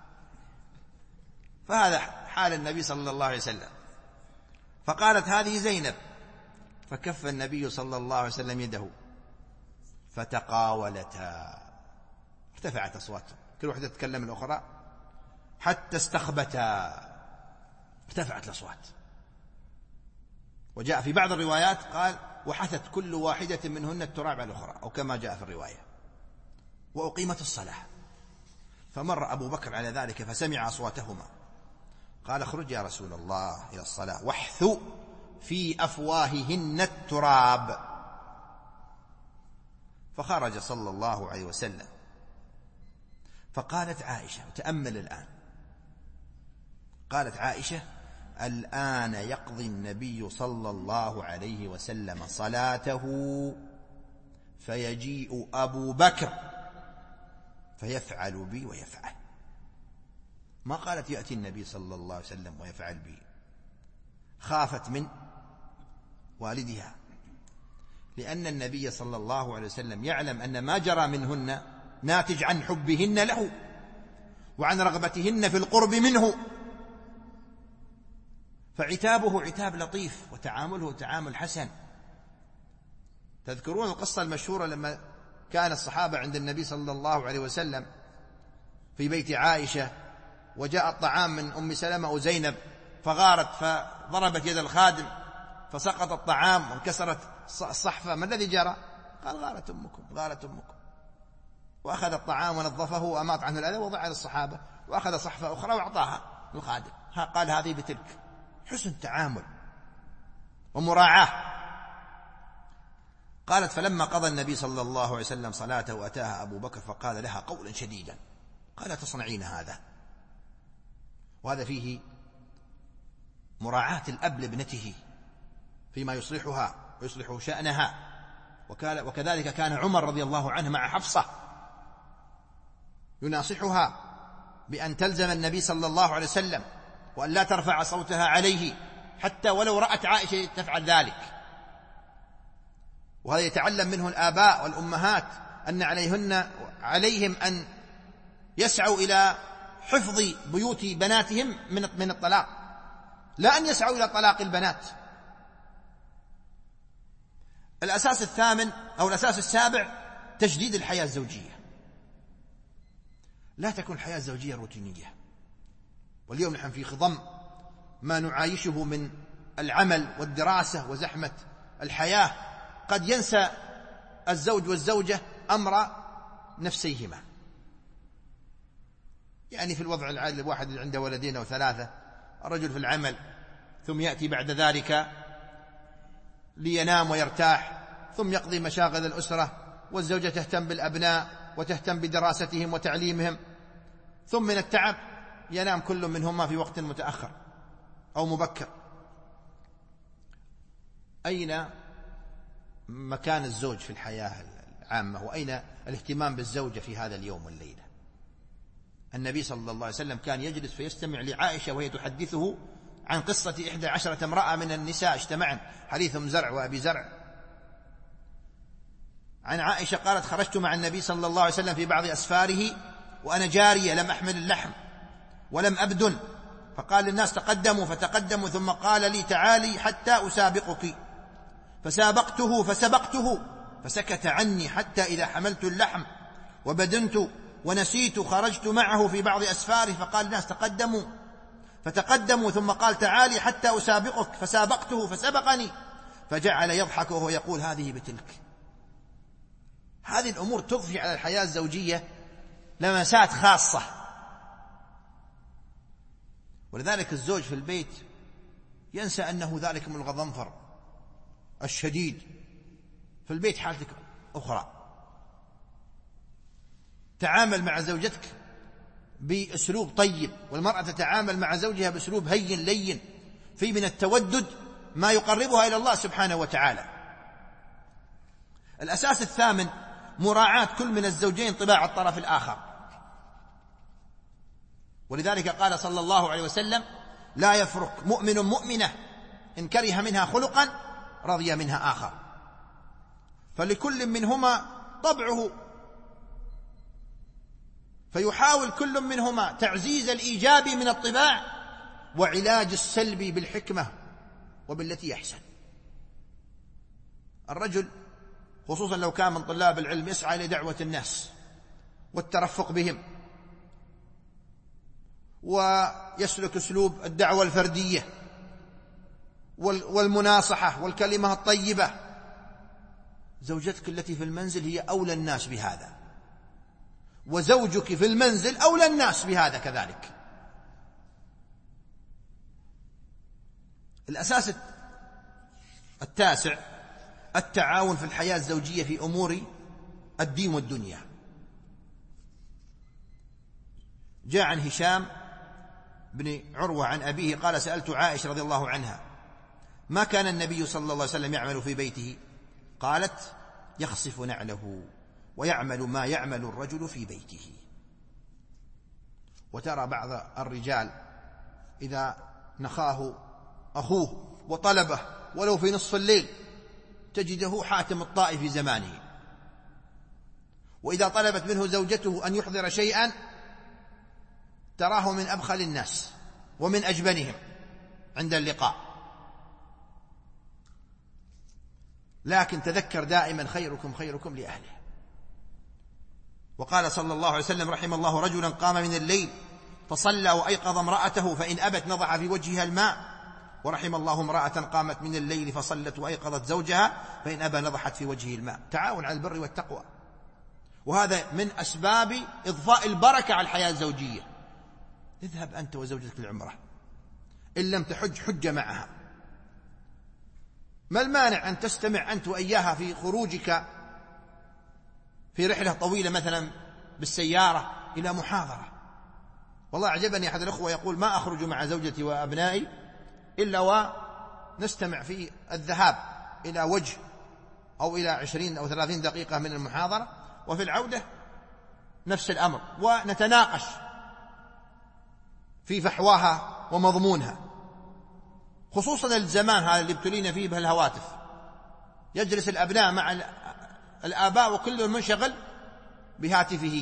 فهذا حال النبي صلى الله عليه وسلم. فقالت: هذه زينب. فكف النبي صلى الله عليه وسلم يده، فتقاولتا، ارتفعت أصواتهم، كل واحدة تتكلم الأخرى حتى استخبتا، ارتفعت الأصوات. وجاء في بعض الروايات قال: وحثت كل واحدة منهن التراب على الأخرى، أو كما جاء في الرواية. وأقيمت الصلاة، فمر أبو بكر على ذلك فسمع أصواتهما، قال: اخرج يا رسول الله إلى الصلاة واحثوا في أفواههن التراب. فخرج صلى الله عليه وسلم. فقالت عائشة، تأمل الآن، قالت عائشة: الآن يقضي النبي صلى الله عليه وسلم صلاته فيجيء أبو بكر فيفعل بي ويفعل. ما قالت يأتي النبي صلى الله عليه وسلم ويفعل بي، خافت من والدها، لأن النبي صلى الله عليه وسلم يعلم أن ما جرى منهن ناتج عن حبهن له وعن رغبتهن في القرب منه، فعتابه عتاب لطيف وتعامله تعامل حسن. تذكرون القصة المشهورة لما كان الصحابة عند النبي صلى الله عليه وسلم في بيت عائشة، وجاء الطعام من أم سلمة أو زينب، فغارت فضربت يد الخادم فسقط الطعام وانكسرت الصحفة. ما الذي جرى؟ قال: غارت أمكم غارت أمكم. وأخذ الطعام ونظفه وأماط عنه الأذى ووضع على الصحابة، وأخذ صحفة أخرى وأعطاها الخادم، قال: هذه بتلك. حسن تعامل ومراعاة. قالت: فلما قضى النبي صلى الله عليه وسلم صلاته وأتاها أبو بكر فقال لها قولا شديدا، قال: تصنعين هذا؟ وهذا فيه مراعاة الأب لابنته فيما يصلحها ويصلح شأنها. وكذلك كان عمر رضي الله عنه مع حفصة يناصحها بأن تلزم النبي صلى الله عليه وسلم وأن لا ترفع صوتها عليه، حتى ولو رأت عائشة تفعل ذلك. وهذا يتعلم منه الآباء والأمهات أن عليهن عليهم أن يسعوا إلى حفظ بيوت بناتهم من من الطلاق، لا أن يسعوا إلى طلاق البنات. الأساس الثامن أو الأساس السابع: تجديد الحياة الزوجية. لا تكون الحياة الزوجية روتينية. واليوم نحن في خضم ما نعايشه من العمل والدراسة وزحمة الحياة، قد ينسى الزوج والزوجة أمر نفسيهما. يعني في الوضع العادي الواحد اللي عنده ولدين أو ثلاثة، الرجل في العمل ثم يأتي بعد ذلك لينام ويرتاح، ثم يقضي مشاغل الأسرة، والزوجة تهتم بالأبناء وتهتم بدراستهم وتعليمهم، ثم من التعب ينام كل منهما في وقت متأخر أو مبكر. أين مكان الزوج في الحياة العامة، وأين الاهتمام بالزوجة في هذا اليوم والليلة؟ النبي صلى الله عليه وسلم كان يجلس فيستمع لعائشة وهي تحدثه عن قصة إحدى عشرة امرأة من النساء اجتمعن، حديث أم زرع وأبي زرع. عن عائشة قالت: خرجت مع النبي صلى الله عليه وسلم في بعض أسفاره وأنا جارية لم أحمل اللحم ولم أبدن، فقال للناس: تقدموا، فتقدموا، ثم قال لي: تعالي حتى أسابقك، فسابقته فسبقته، فسكت عني حتى إذا حملت اللحم وبدنت ونسيت خرجت معه في بعض أسفاره، فقال الناس: تقدموا، فتقدموا، ثم قال: تعالي حتى أسابقك، فسابقته فسبقني، فجعل يضحك وهو يقول: هذه بتلك. هذه الأمور تضفي على الحياة الزوجية لمسات خاصة. ولذلك الزوج في البيت ينسى أنه ذلك من الغضنفر الشديد، في البيت حالتك أخرى. تعامل مع زوجتك بأسلوب طيب، والمرأة تتعامل مع زوجها بأسلوب هين لين، في من التودد ما يقربها إلى الله سبحانه وتعالى. الأساس الثامن: مراعاة كل من الزوجين طباع الطرف الآخر. ولذلك قال صلى الله عليه وسلم: لا يفرق مؤمن مؤمنة إن كره منها خلقا رضي منها آخر. فلكل منهما طبعه، فيحاول كل منهما تعزيز الإيجاب من الطباع وعلاج السلبي بالحكمة وبالتي يحسن. الرجل خصوصا لو كان من طلاب العلم يسعى لدعوة الناس والترفق بهم، ويسلك أسلوب الدعوة الفردية والمناصحة والكلمة الطيبة. زوجتك التي في المنزل هي أولى الناس بهذا، وزوجك في المنزل أولى الناس بهذا كذلك. الأساس التاسع: التعاون في الحياة الزوجية في أمور الدين والدنيا. جاء عن هشام بن عروة عن أبيه قال: سألت عائشة رضي الله عنها: ما كان النبي صلى الله عليه وسلم يعمل في بيته؟ قالت: يخصف نعله ويعمل ما يعمل الرجل في بيته. وترى بعض الرجال إذا نخاه أخوه وطلبه ولو في نصف الليل تجده حاتم الطائي في زمانه، وإذا طلبت منه زوجته أن يحضر شيئا تراه من أبخل الناس ومن أجبنهم عند اللقاء. لكن تذكر دائما: خيركم خيركم لأهله. وقال صلى الله عليه وسلم: رحم الله رجلا قام من الليل فصلى وأيقظ امرأته فإن أبت نضح في وجهها الماء، ورحم الله امرأة قامت من الليل فصلت وأيقظت زوجها فإن أبى نضحت في وجهه الماء. تعاون على البر والتقوى، وهذا من أسباب إضفاء البركة على الحياة الزوجية. اذهب أنت وزوجتك العمرة، إن لم تحج حج معها. ما المانع أن تستمع أنت وإياها في خروجك في رحلة طويلة مثلا بالسيارة إلى محاضرة؟ والله أعجبني أحد الأخوة يقول: ما أخرج مع زوجتي وأبنائي إلا ونستمع في الذهاب إلى وجه أو إلى عشرين أو ثلاثين دقيقة من المحاضرة، وفي العودة نفس الأمر، ونتناقش في فحواها ومضمونها. خصوصا الزمان هذا اللي ابتلينا فيه بهالهواتف، يجلس الأبناء مع الآباء وكل منشغل بهاتفه.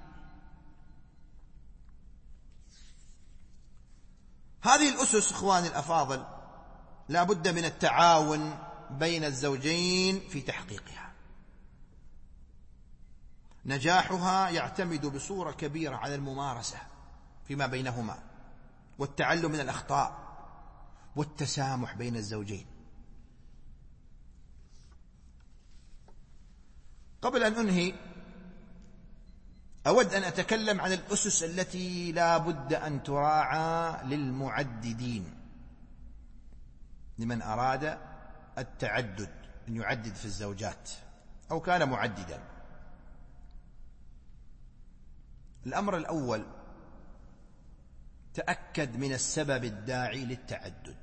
هذه الأسس إخواني الأفاضل لا بد من التعاون بين الزوجين في تحقيقها. نجاحها يعتمد بصورة كبيرة على الممارسة فيما بينهما، والتعلم من الأخطاء، والتسامح بين الزوجين. قبل أن أنهي أود أن أتكلم عن الأسس التي لا بد أن تراعى للمعددين، لمن أراد التعدد، أن يعدد في الزوجات أو كان معددا. الأمر الأول: تأكد من السبب الداعي للتعدد.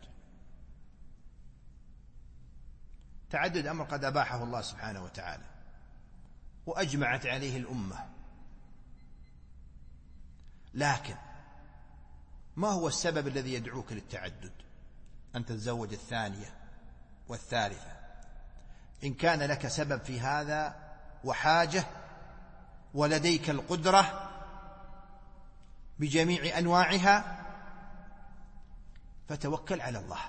تعدد أمر قد أباحه الله سبحانه وتعالى وأجمعت عليه الأمة، لكن ما هو السبب الذي يدعوك للتعدد، أن تتزوج الثانية والثالثة؟ إن كان لك سبب في هذا وحاجة ولديك القدرة بجميع أنواعها فتوكل على الله،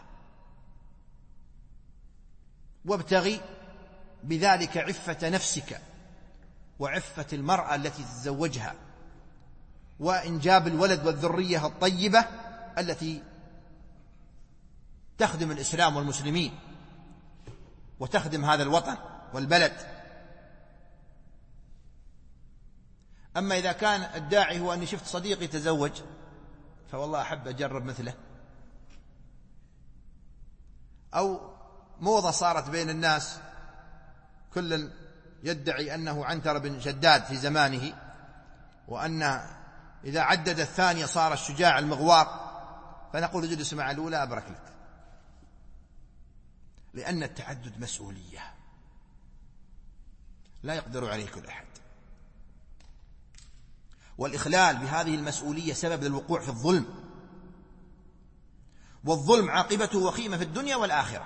وابتغي بذلك عفة نفسك وعفة المرأة التي تتزوجها، وإنجاب الولد والذرية الطيبة التي تخدم الإسلام والمسلمين وتخدم هذا الوطن والبلد. أما إذا كان الداعي هو أني شفت صديقي تزوج فوالله أحب أجرب مثله، أو موضة صارت بين الناس كل يدعي أنه عنتر بن شداد في زمانه، وأن إذا عدد الثانية صار الشجاع المغوار، فنقول اجلس مع الأولى أبرك لك، لأن التعدد مسؤولية لا يقدر عليه كل أحد، والإخلال بهذه المسؤولية سبب للوقوع في الظلم، والظلم عاقبته وخيمة في الدنيا والآخرة.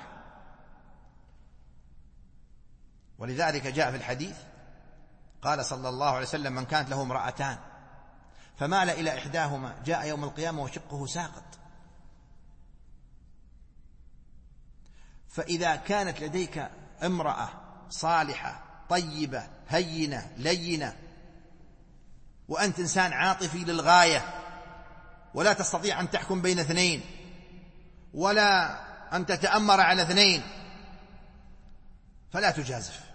ولذلك جاء في الحديث قال صلى الله عليه وسلم: من كانت له امرأتان فمال إلى إحداهما جاء يوم القيامة وشقه ساقط. فإذا كانت لديك امرأة صالحة طيبة هينة لينة وأنت إنسان عاطفي للغاية ولا تستطيع أن تحكم بين اثنين ولا أن تتأمر على اثنين، فلا تجازف.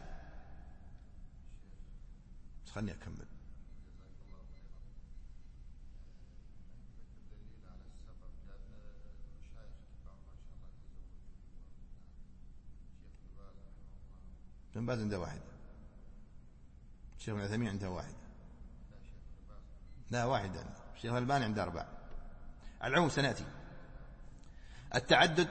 خلني أكمل. ابن باز عنده واحدة، الشيخ ابن عثيمين عنده واحدة، لا واحدة، الشيخ الألباني عنده أربعة. العموم سنأتي. التعدد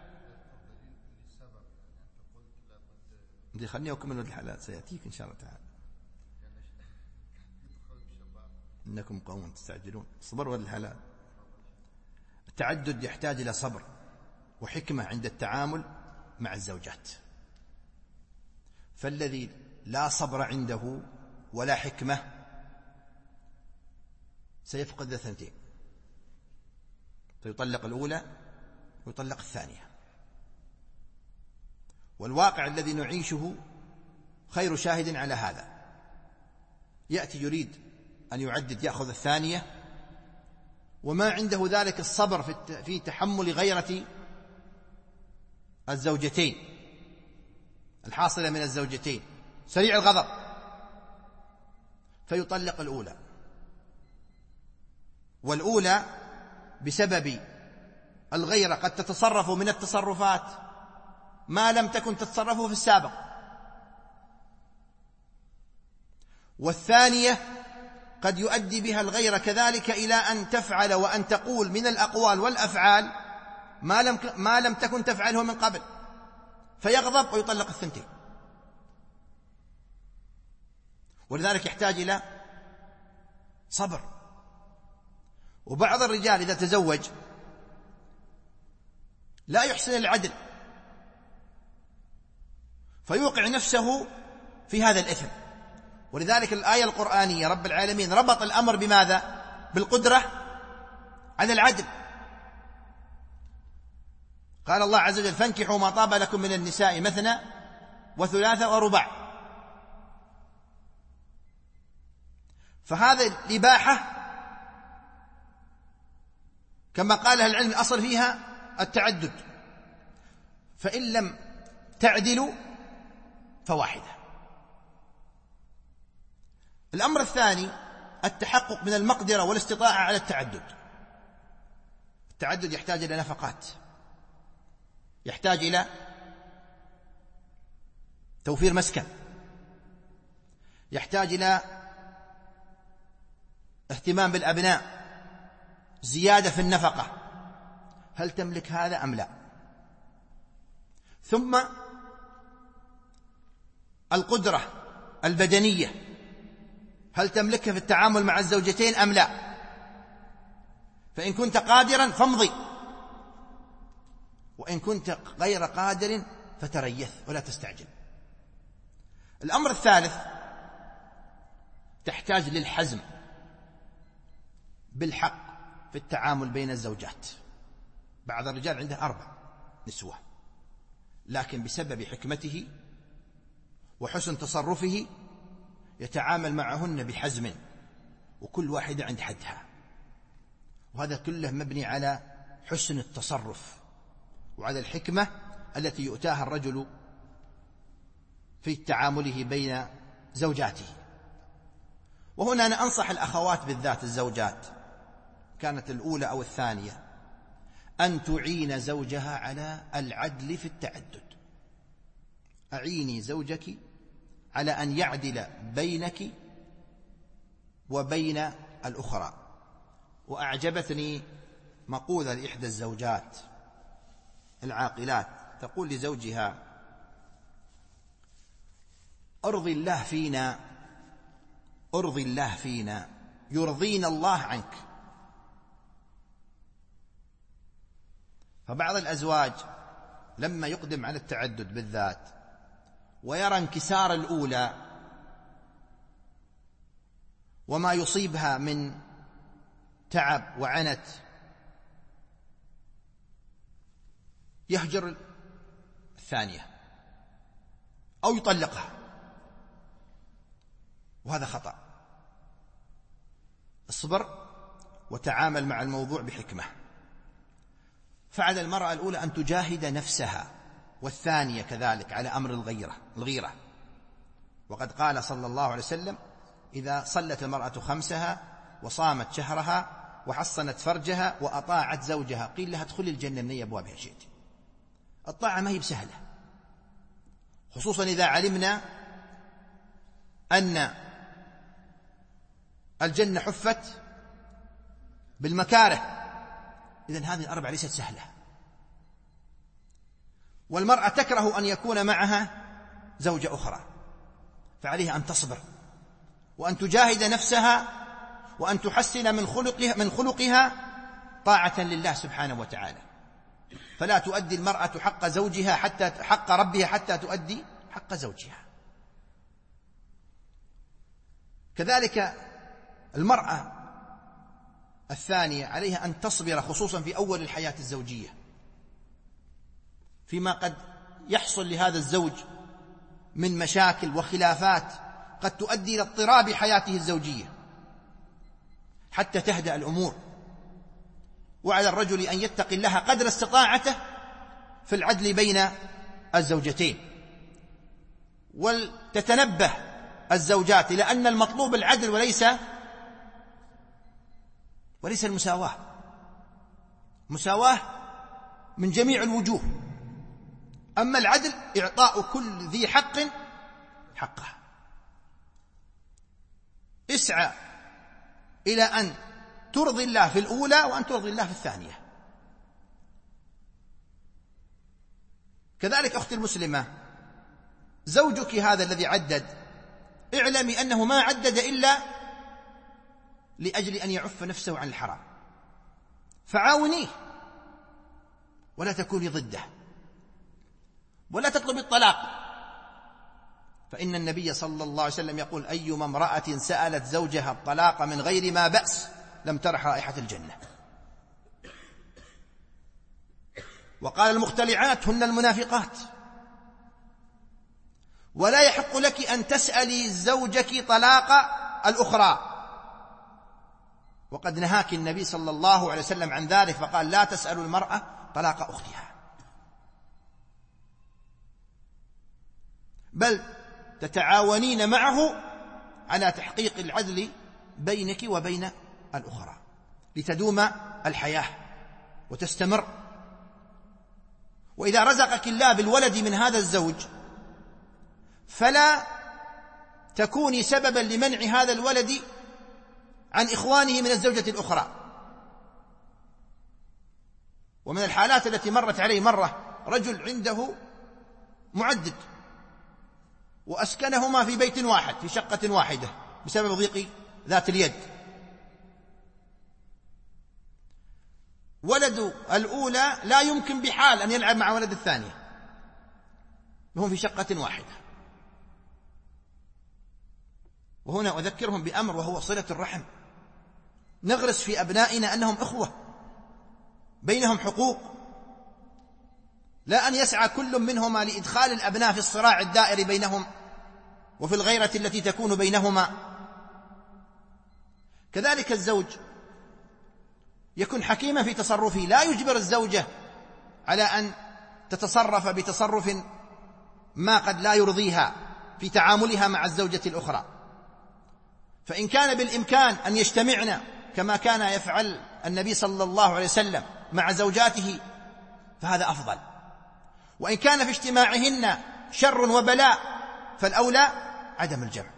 دي خلني أكمل الحالات سيأتيك إن شاء الله تعالى، إنكم قوم تستعجلون. صبر ولا الحلال. التعدد يحتاج إلى صبر وحكمة عند التعامل مع الزوجات، فالذي لا صبر عنده ولا حكمة سيفقد الثنتين، فيطلق الأولى ويطلق الثانية. والواقع الذي نعيشه خير شاهد على هذا. يأتي يريد أن يعدد يأخذ الثانية وما عنده ذلك الصبر في تحمل غيرة الزوجتين الحاصلة من الزوجتين، سريع الغضب، فيطلق الأولى. والأولى بسبب الغيرة قد تتصرف من التصرفات ما لم تكن تتصرفه في السابق، والثانية قد يؤدي بها الغيرة كذلك إلى أن تفعل وأن تقول من الأقوال والأفعال ما لم ما لم تكن تفعله من قبل، فيغضب ويطلق الثنتين. ولذلك يحتاج إلى صبر. وبعض الرجال إذا تزوج لا يحسن العدل فيوقع نفسه في هذا الإثم. ولذلك الآية القرآنية رب العالمين ربط الأمر بماذا؟ بالقدرة على العدل. قال الله عز وجل: فانكحوا ما طاب لكم من النساء مثنى وثلاثة ورباع. فهذا الإباحة كما قال أهل العلم الأصل فيها التعدد، فإن لم تعدلوا فواحدة. الأمر الثاني التحقق من المقدرة والاستطاعة على التعدد. التعدد يحتاج إلى نفقات، يحتاج إلى توفير مسكن، يحتاج إلى اهتمام بالأبناء، زيادة في النفقة، هل تملك هذا أم لا؟ ثم القدرة البدنية، هل تملكها في التعامل مع الزوجتين أم لا؟ فإن كنت قادرا فامضي، وإن كنت غير قادر فتريث ولا تستعجل. الأمر الثالث، تحتاج للحزم بالحق في التعامل بين الزوجات. بعض الرجال عنده أربع نسوة، لكن بسبب حكمته وحسن تصرفه يتعامل معهن بحزم، وكل واحدة عند حدها، وهذا كله مبني على حسن التصرف وعلى الحكمة التي يؤتاها الرجل في تعامله بين زوجاته. وهنا أنا أنصح الأخوات بالذات الزوجات، كانت الأولى أو الثانية، أن تعين زوجها على العدل في التعدد. أعيني زوجك على أن يعدل بينك وبين الأخرى. وأعجبتني مقولة لإحدى الزوجات العاقلات، تقول لزوجها: أرضي الله فينا، أرضي الله فينا يرضينا الله عنك. فبعض الأزواج لما يقدم على التعدد بالذات ويرى انكسار الأولى وما يصيبها من تعب وعنت، يهجر الثانية أو يطلقها، وهذا خطأ. اصبر وتعامل مع الموضوع بحكمة. فعلى المرأة الأولى أن تجاهد نفسها، والثانية كذلك على أمر الغيرة الغيرة. وقد قال صلى الله عليه وسلم: إذا صلت المرأة خمسها وصامت شهرها وحصنت فرجها وأطاعت زوجها قيل لها ادخلي الجنة من أي أبوابها شئت. الطاعة ما هي بسهلة، خصوصا إذا علمنا أن الجنة حفت بالمكاره. إذن هذه الأربعة ليست سهلة، والمرأة تكره أن يكون معها زوجة أخرى، فعليها أن تصبر وأن تجاهد نفسها وأن تحسن من خلقها, من خلقها طاعة لله سبحانه وتعالى. فلا تؤدي المرأة حق زوجها حتى حق ربها حتى تؤدي حق زوجها. كذلك المرأة الثانية عليها أن تصبر، خصوصا في أول الحياة الزوجية، فيما قد يحصل لهذا الزوج من مشاكل وخلافات قد تؤدي إلى اضطراب حياته الزوجية، حتى تهدأ الأمور. وعلى الرجل أن يتقي الله قدر استطاعته في العدل بين الزوجتين، ولتتنبه الزوجات إلى أن المطلوب العدل وليس وليس المساواة. مساواة من جميع الوجوه، أما العدل إعطاء كل ذي حق حقه. اسعى إلى أن ترضي الله في الأولى وأن ترضي الله في الثانية. كذلك أختي المسلمة، زوجك هذا الذي عدد، اعلمي أنه ما عدد إلا لأجل أن يعف نفسه عن الحرام، فعاونيه ولا تكوني ضده، ولا تطلب الطلاق. فإن النبي صلى الله عليه وسلم يقول: أيما امرأة سألت زوجها الطلاق من غير ما بأس لم ترح رائحة الجنة. وقال: المختلعات هن المنافقات. ولا يحق لك أن تسألي زوجك طلاق الأخرى، وقد نهاك النبي صلى الله عليه وسلم عن ذلك، فقال: لا تسأل المرأة طلاق أختها، بل تتعاونين معه على تحقيق العدل بينك وبين الأخرى لتدوم الحياة وتستمر. وإذا رزقك الله بالولد من هذا الزوج فلا تكوني سببا لمنع هذا الولد عن إخوانه من الزوجة الأخرى. ومن الحالات التي مرت علي مرة رجل عنده معدد وأسكنهما في بيت واحد في شقة واحدة بسبب ضيق ذات اليد. ولد الأولى لا يمكن بحال أن يلعب مع ولد الثانية وهم في شقة واحدة. وهنا أذكرهم بأمر وهو صلة الرحم. نغرس في أبنائنا أنهم إخوة بينهم حقوق، لا أن يسعى كل منهما لإدخال الأبناء في الصراع الدائر بينهم وفي الغيرة التي تكون بينهما. كذلك الزوج يكون حكيما في تصرفه، لا يجبر الزوجة على أن تتصرف بتصرف ما قد لا يرضيها في تعاملها مع الزوجة الأخرى. فإن كان بالإمكان أن يجتمعن كما كان يفعل النبي صلى الله عليه وسلم مع زوجاته فهذا أفضل، وإن كان في اجتماعهن شر وبلاء فالأولى عدم الجمع،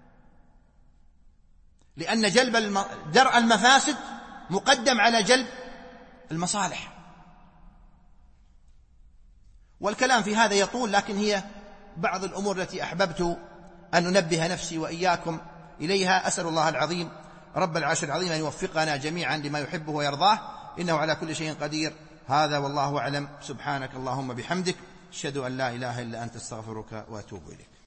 لأن جلب الم... درء المفاسد مقدم على جلب المصالح. والكلام في هذا يطول، لكن هي بعض الأمور التي أحببت أن ننبه نفسي وإياكم إليها. أسأل الله العظيم رب العرش العظيم أن يوفقنا جميعا لما يحبه ويرضاه، إنه على كل شيء قدير. هذا والله أعلم. سبحانك اللهم بحمدك، أشهد أن لا إله إلا أنت، استغفرك وأتوب إليك.